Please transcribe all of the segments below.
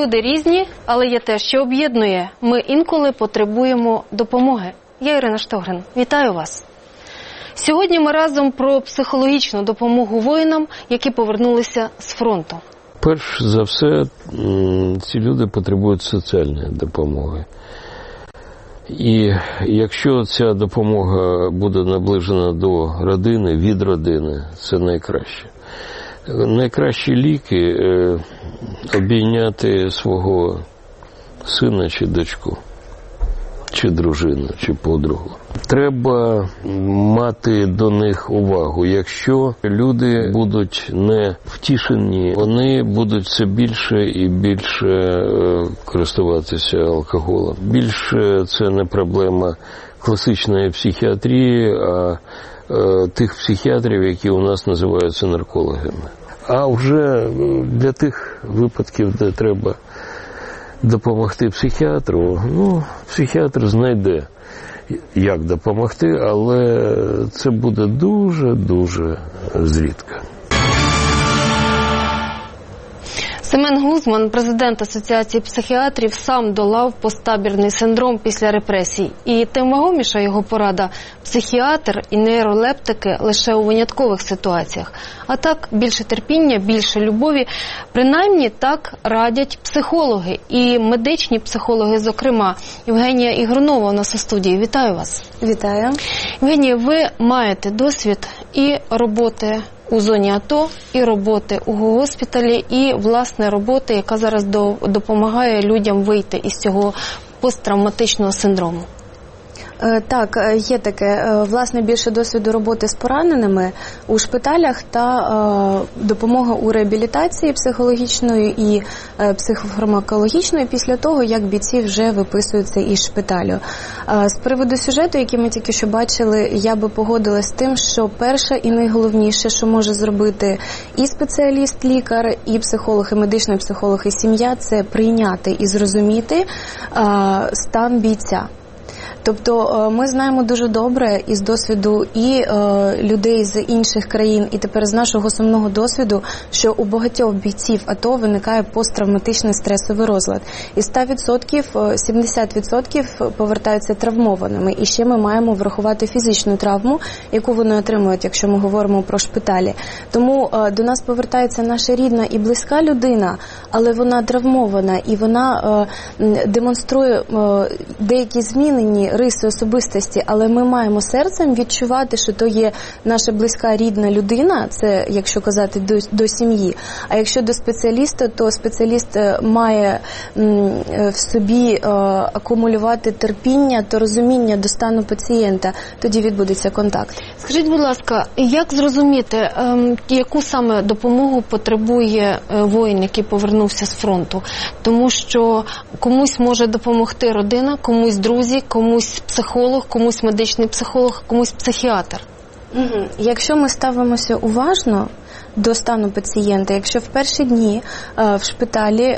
Люди різні, але є те, що об'єднує. Ми інколи потребуємо допомоги. Я Ірина Штогрин. Вітаю вас. Сьогодні ми разом про психологічну допомогу воїнам, які повернулися з фронту. Перш за все, ці люди потребують соціальної допомоги. І якщо ця допомога буде наближена до родини, від родини, це найкраще. Найкращі ліки – обійняти свого сина чи дочку, чи дружину, чи подругу. Треба мати до них увагу. Якщо люди будуть не втішені, вони будуть все більше і більше користуватися алкоголем. Більше це не проблема класичної психіатрії, а тих психіатрів, які у нас називаються наркологами. А вже для тих випадків, де треба допомогти психіатру, психіатр знайде, як допомогти, але це буде дуже-дуже зрідка. Семен Гузман, президент Асоціації психіатрів, сам долав посттабірний синдром після репресій. І тим вагоміша його порада – психіатр і нейролептики лише у виняткових ситуаціях. А так, більше терпіння, більше любові. Принаймні так радять психологи. І медичні психологи, зокрема. Євгенія Ігрунова у нас у студії. Вітаю вас. Вітаю. Євгенія, ви маєте досвід і роботи у зоні АТО, і роботи у госпіталі, і, власне, роботи, яка зараз допомагає людям вийти із цього посттравматичного синдрому. Так, є таке. Власне, більше досвіду роботи з пораненими у шпиталях та допомога у реабілітації психологічної і психофармакологічної після того, як бійці вже виписуються із шпиталю. З приводу сюжету, який ми тільки що бачили, я би погодилась з тим, що перше і найголовніше, що може зробити і спеціаліст, лікар, і психолог, і медичний психолог, і сім'я – це прийняти і зрозуміти стан бійця. Тобто ми знаємо дуже добре із досвіду і людей з інших країн, і тепер з нашого сумного досвіду, що у багатьох бійців АТО виникає посттравматичний стресовий розлад. Із 100% 70% повертаються травмованими. І ще ми маємо врахувати фізичну травму, яку вони отримують, якщо ми говоримо про шпиталі. Тому до нас повертається наша рідна і близька людина, але вона травмована, і вона демонструє деякі змінені риси особистості, але ми маємо серцем відчувати, що то є наша близька рідна людина, це якщо казати до сім'ї. А якщо до спеціаліста, то спеціаліст має в собі акумулювати терпіння та розуміння до стану пацієнта, тоді відбудеться контакт. Скажіть, будь ласка, як зрозуміти, яку саме допомогу потребує воїн, який повернувся з фронту? Тому що комусь може допомогти родина, комусь друзі, комусь психолог, комусь медичний психолог, комусь психіатр. Якщо ми ставимося уважно до стану пацієнта, якщо в перші дні в шпиталі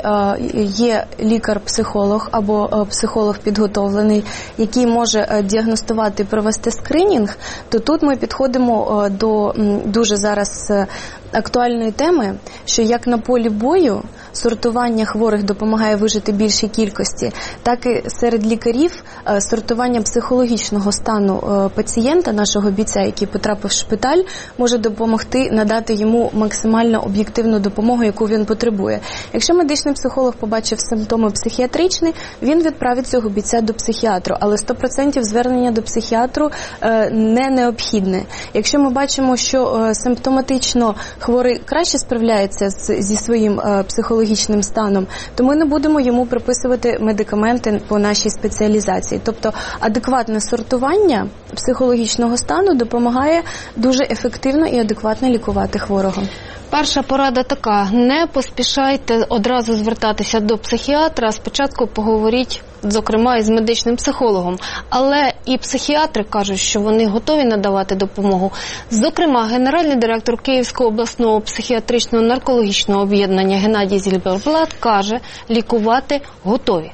є лікар-психолог або психолог підготовлений, який може діагностувати і провести скринінг, то тут ми підходимо до дуже зараз актуальної теми, що як на полі бою сортування хворих допомагає вижити більшій кількості, так і серед лікарів сортування психологічного стану пацієнта, нашого бійця, який потрапив в шпиталь, може допомогти надати йому максимально об'єктивну допомогу, яку він потребує. Якщо медичний психолог побачив симптоми психіатричні, він відправить цього бійця до психіатру, але 100% звернення до психіатру не необхідне. Якщо ми бачимо, що симптоматично хворий краще справляється зі своїм психологічним станом, то ми не будемо йому приписувати медикаменти по нашій спеціалізації. Тобто адекватне сортування психологічного стану допомагає дуже ефективно і адекватно лікувати хворого. Перша порада така: не поспішайте одразу звертатися до психіатра, спочатку поговоріть, зокрема, із медичним психологом. Але і психіатри кажуть, що вони готові надавати допомогу. Зокрема, генеральний директор Київського обласного психіатричного наркологічного об'єднання Геннадій Зільберблат каже, лікувати готові.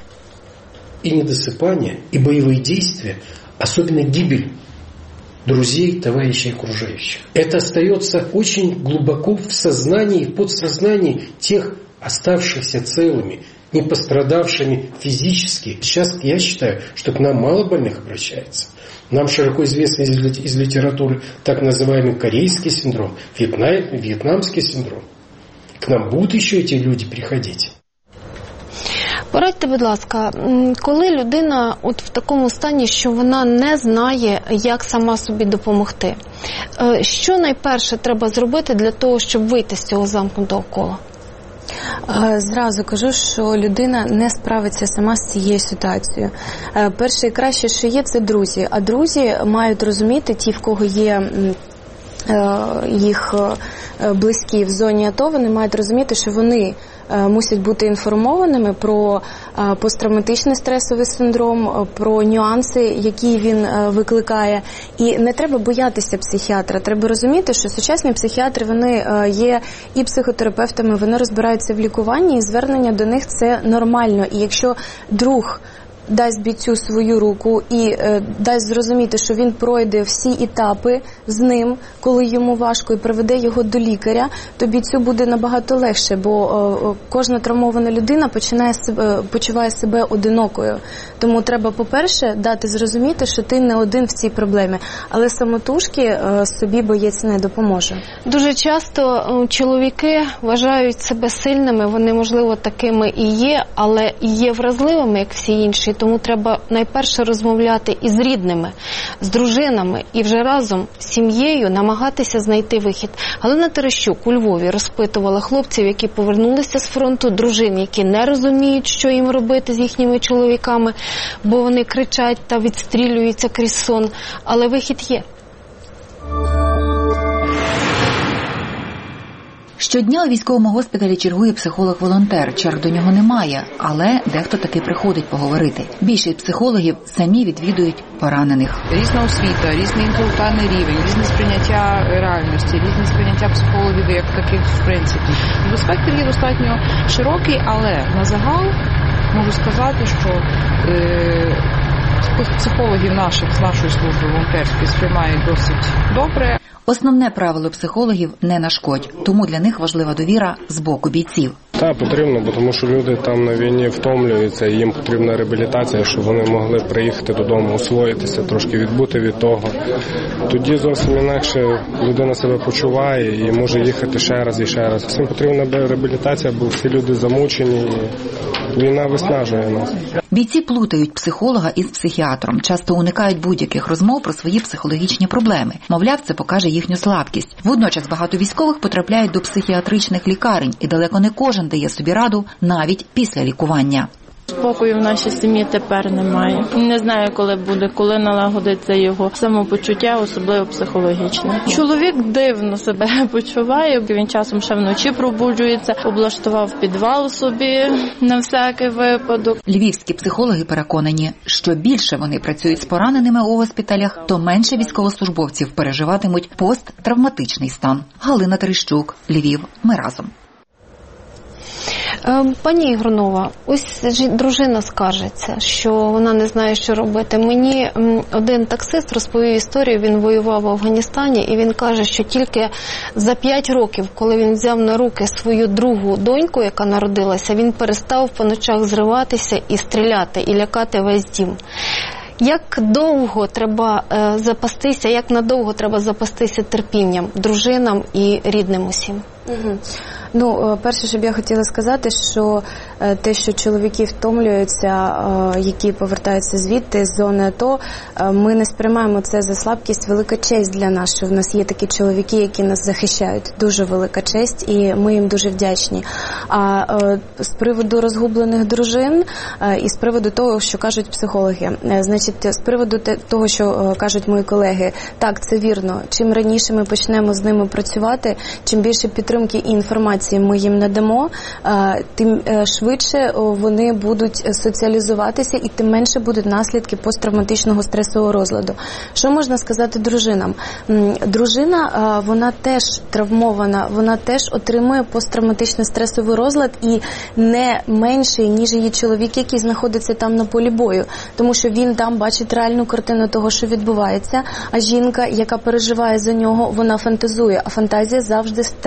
И недосыпание, и боевые действия, особенно гибель друзей, товарищей, окружающих. Это остается очень глубоко в сознании, в подсознании тех оставшихся целыми не пострадавшими физически. Сейчас я считаю, что к нам мало больных обращается. Нам широко известно из литературы так называемый корейский синдром, вьетнамский синдром. К нам будут еще эти люди приходить. Порадьте, будь ласка, коли людина от в такому стані, що вона не знає, як сама собі допомогти, що найперше треба зробити для того, щоб вийти з цього замкнутого кола? Зразу кажу, що людина не справиться сама з цією ситуацією. Перше і краще, що є, це друзі. А друзі мають розуміти, ті, в кого є їх близькі в зоні АТО, вони мають розуміти, що вони мусять бути інформованими про посттравматичний стресовий синдром, про нюанси, які він викликає. І не треба боятися психіатра. Треба розуміти, що сучасні психіатри, вони є і психотерапевтами, вони розбираються в лікуванні, і звернення до них – це нормально. І якщо друг дасть бійцю свою руку і дасть зрозуміти, що він пройде всі етапи з ним, коли йому важко, і приведе його до лікаря, то бійцю буде набагато легше, бо кожна травмована людина почуває себе одинокою. Тому треба, по-перше, дати зрозуміти, що ти не один в цій проблемі. Але самотужки собі боєць не допоможе. Дуже часто чоловіки вважають себе сильними, вони, можливо, такими і є, але і є вразливими, як всі інші. Тому треба найперше розмовляти із рідними, з дружинами і вже разом з сім'єю намагатися знайти вихід. Галина Терещук у Львові розпитувала хлопців, які повернулися з фронту, дружин, які не розуміють, що їм робити з їхніми чоловіками, бо вони кричать та відстрілюються крізь сон. Але вихід є. Щодня у військовому госпіталі чергує психолог-волонтер. Черг до нього немає, але дехто таки приходить поговорити. Більшість психологів самі відвідують поранених. Різна освіта, різний інтелектуальний рівень, різне сприйняття реальності, різне сприйняття психологів як таких в принципі. Спектр є достатньо широкий, але на загал можу сказати, що психологів наших з нашої служби волонтерської сприймають досить добре. Основне правило психологів – не нашкодь, тому для них важлива довіра з боку бійців. Так, потрібно, бо тому що люди там на війні втомлюються, і їм потрібна реабілітація, щоб вони могли приїхати додому, освоїтися, трошки відбути від того. Тоді зовсім інакше людина себе почуває і може їхати ще раз і ще раз. Всім потрібна реабілітація, бо всі люди замучені, і війна виснажує нас. Бійці плутають психолога із психіатром, часто уникають будь-яких розмов про свої психологічні проблеми. Мовляв, це покаже їхню слабкість. Водночас багато військових потрапляють до психіатричних лікарень, і далеко не кожен дає собі раду навіть після лікування. Спокою в нашій сім'ї тепер немає. Не знаю, коли буде, коли налагодиться його самопочуття, особливо психологічне. Чоловік дивно себе почуває, він часом ще вночі пробуджується, облаштував підвал собі на всякий випадок. Львівські психологи переконані, що більше вони працюють з пораненими у госпіталях, то менше військовослужбовців переживатимуть посттравматичний стан. Галина Терещук, Львів. Ми разом. Пані Ігронова, ось дружина скаржиться, що вона не знає, що робити. Мені один таксист розповів історію, він воював в Афганістані, і він каже, що тільки за 5 років, коли він взяв на руки свою другу доньку, яка народилася, він перестав по ночах зриватися і стріляти, і лякати весь дім. Як довго треба запастися, як надовго треба запастися терпінням дружинам і рідним усім? Ну, перше, що б я хотіла сказати, що те, що чоловіки втомлюються, які повертаються звідти, з зони АТО, ми не сприймаємо це за слабкість, велика честь для нас, що в нас є такі чоловіки, які нас захищають. Дуже велика честь, і ми їм дуже вдячні. А з приводу розгублених дружин і з приводу того, що кажуть психологи, значить, з приводу того, що кажуть мої колеги, так, це вірно. Чим раніше ми почнемо з ними працювати, чим більше підтримки і інформації ми їм надамо, тим швидше вони будуть соціалізуватися і тим менше будуть наслідки посттравматичного стресового розладу. Що можна сказати дружинам? Дружина, вона теж травмована, вона теж отримує посттравматичний стресовий розлад і не менший, ніж її чоловік, який знаходиться там на полі бою. Тому що він там бачить реальну картину того, що відбувається, а жінка, яка переживає за нього, вона фантазує, а фантазія завжди страшніша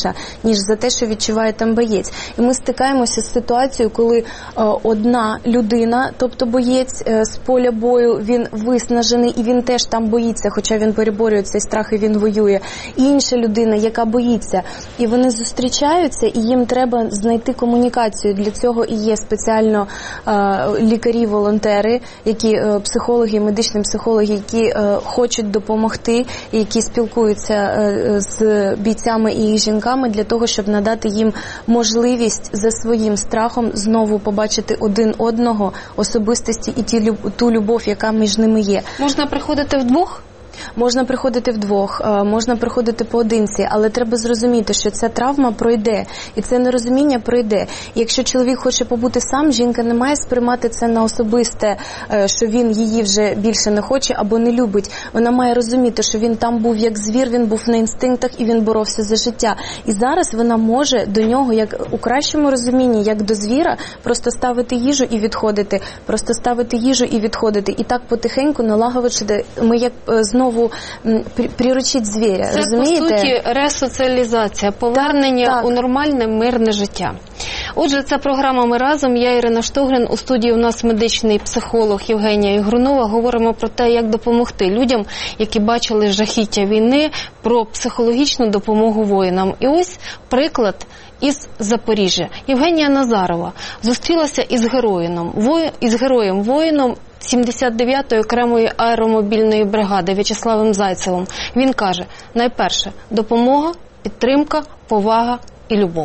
більша, ніж за те, що відчуває там боєць. І ми стикаємося з ситуацією, коли одна людина, тобто боєць з поля бою, він виснажений і він теж там боїться, хоча він переборює цей страх і він воює. І інша людина, яка боїться. І вони зустрічаються, і їм треба знайти комунікацію. Для цього і є спеціально лікарі-волонтери, психологи, медичні психологи, які хочуть допомогти, які спілкуються з бійцями і їх жінками для того, щоб надати їм можливість за своїм страхом знову побачити один одного, особистості і ту любов, яка між ними є. Можна приходити вдвох? Можна приходити вдвох, можна приходити поодинці, але треба зрозуміти, що ця травма пройде, і це нерозуміння пройде. І якщо чоловік хоче побути сам, жінка не має сприймати це на особисте, що він її вже більше не хоче або не любить. Вона має розуміти, що він там був як звір, він був на інстинктах і він боровся за життя. І зараз вона може до нього, як у кращому розумінні, як до звіра, просто ставити їжу і відходити, просто ставити їжу і відходити. І так потихеньку налагодити, ми як знову приручить звіря, це, розумієте? По суті, ресоціалізація, повернення у нормальне, мирне життя. Отже, це програма «Ми разом». Я Ірина Штогрин. У студії у нас медичний психолог Євгенія Ігрунова. Говоримо про те, як допомогти людям, які бачили жахіття війни, про психологічну допомогу воїнам. І ось приклад із Запоріжжя. Євгенія Назарова зустрілася із героєм-воїном 79-ї окремої аеромобільної бригади В'ячеславом Зайцевим. Він каже, найперше – допомога, підтримка, повага і любов.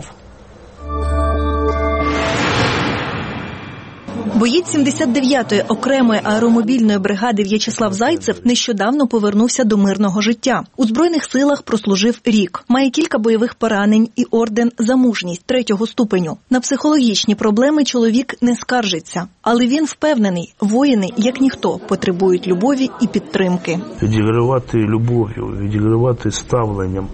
Боєць 79-ї окремої аеромобільної бригади В'ячеслав Зайцев нещодавно повернувся до мирного життя. У Збройних силах прослужив рік. Має кілька бойових поранень і орден «За мужність» 3-го ступеню. На психологічні проблеми чоловік не скаржиться. Але він впевнений, воїни, як ніхто, потребують любові і підтримки. Відігравати любов'ю, відігравати ставленням.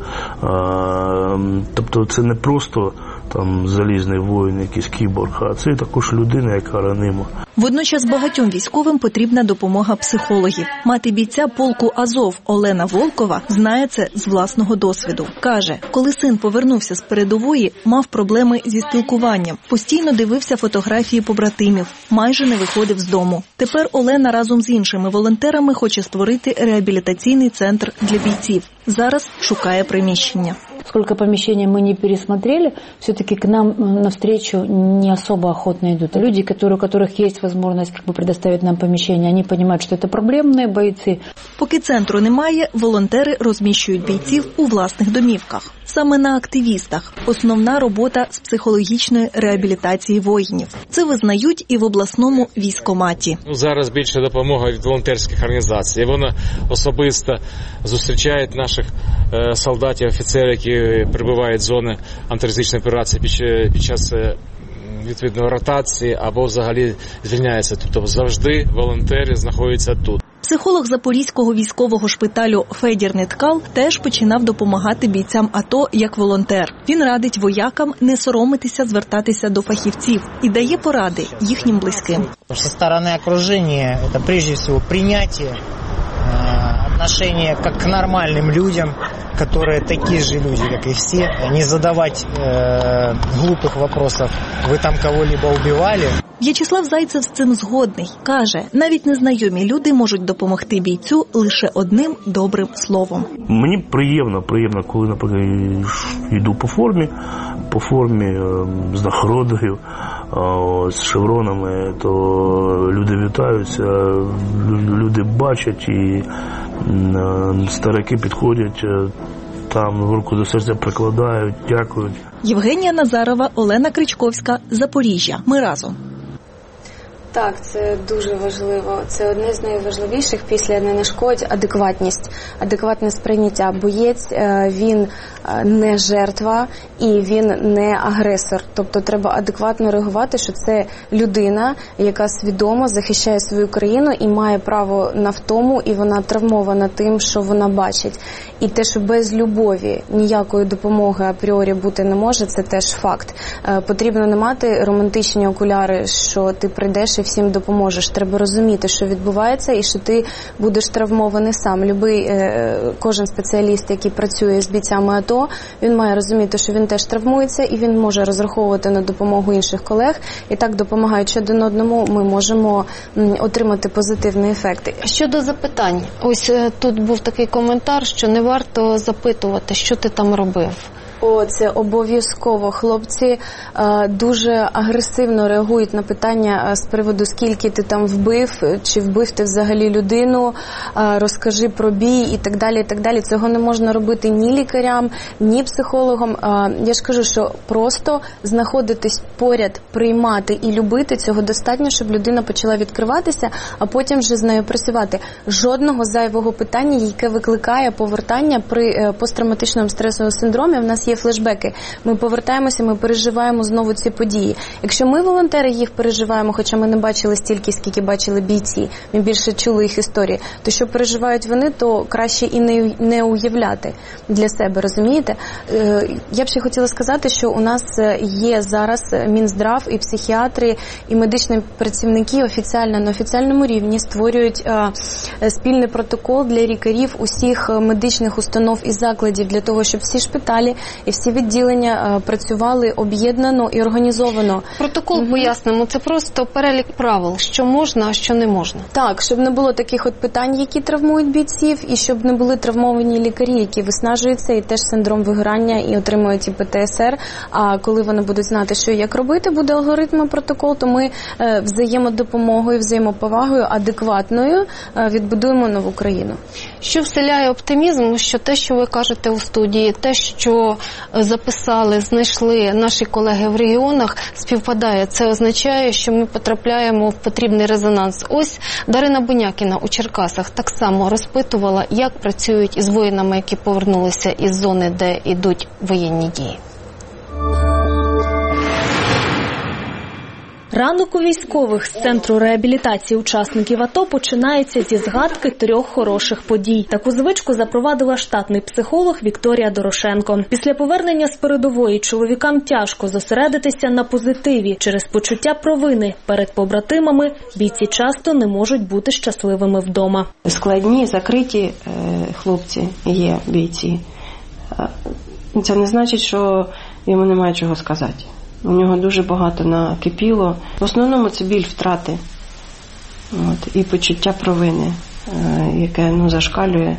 Тобто це не просто залізний воїн, якийсь кіборг, а це також людина, яка ранима. Водночас багатьом військовим потрібна допомога психологів. Мати бійця полку Азов Олена Волкова знає це з власного досвіду. Каже, коли син повернувся з передової, мав проблеми зі спілкуванням. Постійно дивився фотографії побратимів, майже не виходив з дому. Тепер Олена разом з іншими волонтерами хоче створити реабілітаційний центр для бійців. Зараз шукає приміщення. Сколько помещений мы не пересмотрели, все-таки к нам навстречу не особо охотно идут. Люди, у которых есть возможность предоставить нам помещение, они понимают, что это проблемные бойцы. Поки центру немає, волонтери розміщують бійців у власних домівках. Саме на активістах – основна робота з психологічної реабілітації воїнів. Це визнають і в обласному військкоматі. Зараз більше допомога від волонтерських організацій. Вони особисто зустрічають наших солдатів, офіцерів, які прибувають з зони антитерористичної операції під час відповідної ротації або взагалі звільняються. Тобто завжди волонтери знаходяться тут. Психолог Запорізького військового шпиталю Федір Неткал теж починав допомагати бійцям АТО як волонтер. Він радить воякам не соромитися звертатися до фахівців і дає поради їхнім близьким. Зі сторони окруження це прежде всього прийняття, отношение как к нормальным людям, которые такие же люди, как и все. Не задавать глупых вопросов. Вы там кого-либо убивали? В'ячеслав Зайцев з цим згодний. Каже, навіть незнайомі люди можуть допомогти бійцю лише одним добрим словом. Мені приємно, коли, наприклад, йду по формі з нагородою, з шевронами, то люди вітаються, люди бачать і старики підходять, там руку до серця прикладають, дякують. Євгенія Назарова, Олена Кричковська, Запоріжжя. Ми разом. Так, це дуже важливо. Це одне з найважливіших після «не нашкодь» – адекватність. Адекватне сприйняття. Боєць, він не жертва і він не агресор. Тобто треба адекватно реагувати, що це людина, яка свідомо захищає свою країну і має право на втому, і вона травмована тим, що вона бачить. І те, що без любові ніякої допомоги апріорі бути не може, це теж факт. Потрібно не мати романтичні окуляри, що ти прийдеш і і всім допоможеш. Треба розуміти, що відбувається і що ти будеш травмований сам. Кожен спеціаліст, який працює з бійцями АТО, він має розуміти, що він теж травмується і він може розраховувати на допомогу інших колег. І так, допомагаючи один одному, ми можемо отримати позитивний ефект. Щодо запитань, ось тут був такий коментар, що не варто запитувати, що ти там робив. Це обов'язково. Хлопці дуже агресивно реагують на питання з приводу, скільки ти там вбив, чи вбив ти взагалі людину, розкажи про бій і так далі, і так далі. Цього не можна робити ні лікарям, ні психологам. Я ж кажу, що просто знаходитись поряд, приймати і любити, цього достатньо, щоб людина почала відкриватися, а потім вже з нею працювати. Жодного зайвого питання, яке викликає повертання при посттравматичному стресовому синдромі. В нас є флешбеки. Ми повертаємося, ми переживаємо знову ці події. Якщо ми, волонтери, їх переживаємо, хоча ми не бачили стільки, скільки бачили бійці, ми більше чули їх історії, то що переживають вони, то краще і не уявляти для себе, розумієте? Я б ще хотіла сказати, що у нас є зараз Мінздрав і психіатри, і медичні працівники офіційно на офіційному рівні створюють спільний протокол для лікарів усіх медичних установ і закладів для того, щоб всі шпиталі і всі відділення працювали об'єднано і організовано. Протокол, пояснимо, це просто перелік правил, що можна, а що не можна. Так, щоб не було таких от питань, які травмують бійців, і щоб не були травмовані лікарі, які виснажуються, і теж синдром вигорання, і отримують і ПТСР. А коли вони будуть знати, що і як робити, буде алгоритм і протокол, то ми взаємодопомогою, взаємоповагою, адекватною відбудуємо нову країну. Що вселяє оптимізм, що те, що ви кажете у студії, те, що записали, знайшли наші колеги в регіонах, співпадає. Це означає, що ми потрапляємо в потрібний резонанс. Ось Дарина Бунякіна у Черкасах так само розпитувала, як працюють із воїнами, які повернулися із зони, де йдуть воєнні дії. Ранок у військових з Центру реабілітації учасників АТО починається зі згадки 3 хороших подій. Таку звичку запровадила штатний психолог Вікторія Дорошенко. Після повернення з передової чоловікам тяжко зосередитися на позитиві. Через почуття провини перед побратимами бійці часто не можуть бути щасливими вдома. Складні, закриті хлопці є бійці. Це не значить, що йому немає чого сказати. У нього дуже багато накипіло. В основному це біль втрати і почуття провини, яке зашкалює,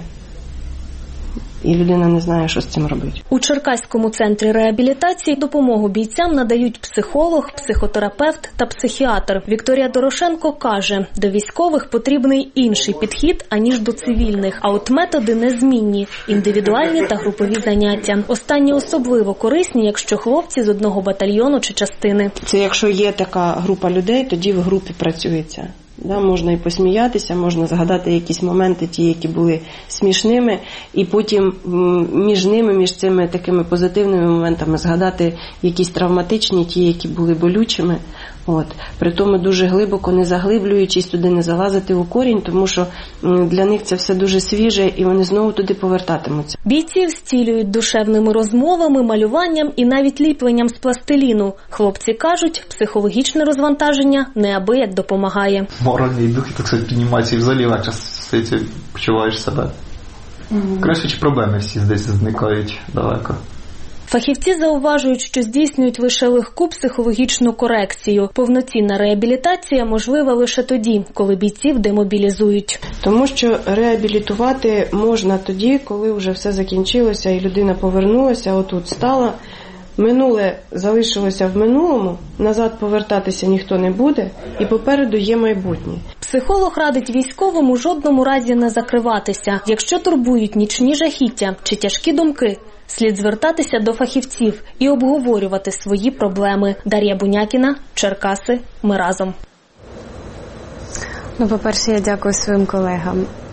і людина не знає, що з цим робити. У Черкаському центрі реабілітації допомогу бійцям надають психолог, психотерапевт та психіатр. Вікторія Дорошенко каже, до військових потрібний інший підхід, аніж до цивільних. А от методи незмінні – індивідуальні та групові заняття. Останні особливо корисні, якщо хлопці з одного батальйону чи частини. Це якщо є така група людей, тоді в групі працюється. Можна і посміятися, можна згадати якісь моменти, ті, які були смішними, і потім між цими такими позитивними моментами згадати якісь травматичні, ті, які були болючими. При тому дуже глибоко, не заглиблюючись туди, не залазити у корінь, тому що для них це все дуже свіже, і вони знову туди повертатимуться. Бійців зцілюють душевними розмовами, малюваннм і навіть ліпленням з пластиліну. Хлопці кажуть, психологічне розвантаження неабияк допомагає. Моральний дух, так сказати, піднімається і взагалі легше почуваєш себе. Краще проблеми всі десь зникають далеко. Фахівці зауважують, що здійснюють лише легку психологічну корекцію. Повноцінна реабілітація можлива лише тоді, коли бійців демобілізують. Тому що реабілітувати можна тоді, коли вже все закінчилося і людина повернулася, отут стала. Минуле залишилося в минулому, назад повертатися ніхто не буде, і попереду є майбутнє. Психолог радить військовим у жодному разі не закриватися. Якщо турбують нічні жахіття чи тяжкі думки, слід звертатися до фахівців і обговорювати свої проблеми. Дар'я Бунякіна, Черкаси. Ми разом. По-перше, я дякую своїм колегам.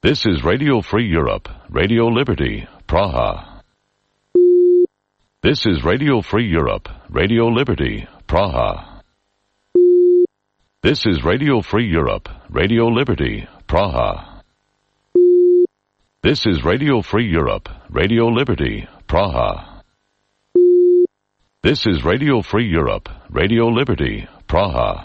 This is Radio Free Europe, Radio Liberty, Praha. This is Radio Free Europe, Radio Liberty, Praha. This is Radio Free Europe, Radio Liberty, Praha. This is Radio Free Europe, Radio Liberty, Praha. This is Radio Free Europe, Radio Liberty, Praha.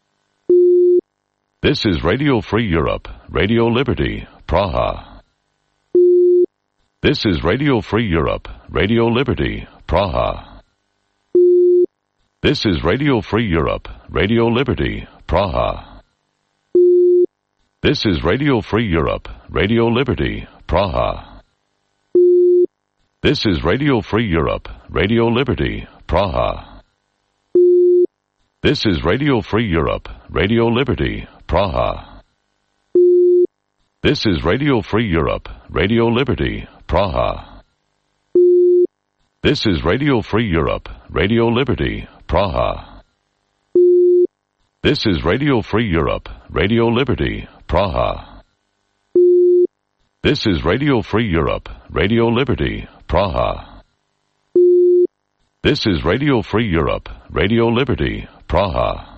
This is Radio Free Europe, Radio Liberty, Praha. This is Radio Free Europe, Radio Liberty, Praha. This is Radio Free Europe, Radio Liberty, Praha. This is Radio Free Europe, Radio Liberty, Praha. This is Radio Free Europe, Radio Liberty, Praha. This is Radio Free Europe, Radio Liberty, Praha. This is Radio Free Europe, Radio Liberty, Praha. This is Radio Free Europe, Radio Liberty, Praha. This is Radio Free Europe, Radio Liberty, Praha. This is Radio Free Europe, Radio Liberty, Praha. This is Radio Free Europe, Radio Liberty, Praha.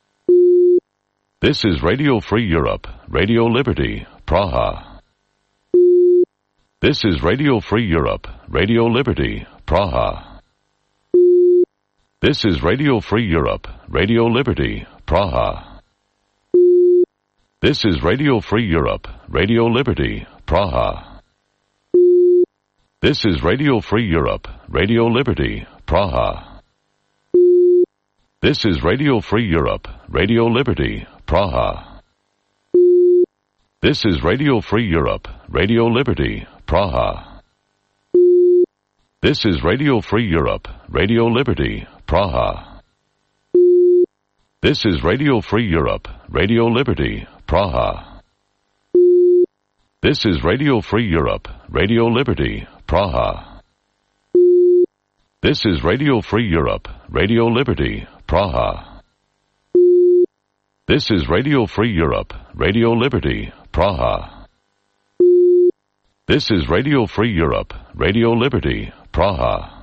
This is Radio Free Europe, Radio Liberty, Praha. This is Radio Free Europe, Radio Liberty, Praha. This is Radio Free Europe, Radio Liberty, Praha. This is Radio Free Europe, Radio Liberty, Praha. This is Radio Free Europe, Radio Liberty, Praha. This is Radio Free Europe, Radio Liberty, Praha. This is Radio Free Europe, Radio Liberty, Praha. This is Radio Free Europe, Radio Liberty, Praha. This is Radio Free Europe, Radio Liberty, Praha. This is Radio Free Europe, Radio Liberty, Praha. This is Radio Free Europe, Radio Liberty, Praha. This is Radio Free Europe, Radio Liberty, Praha. This is Radio Free Europe, Radio Liberty, Praha.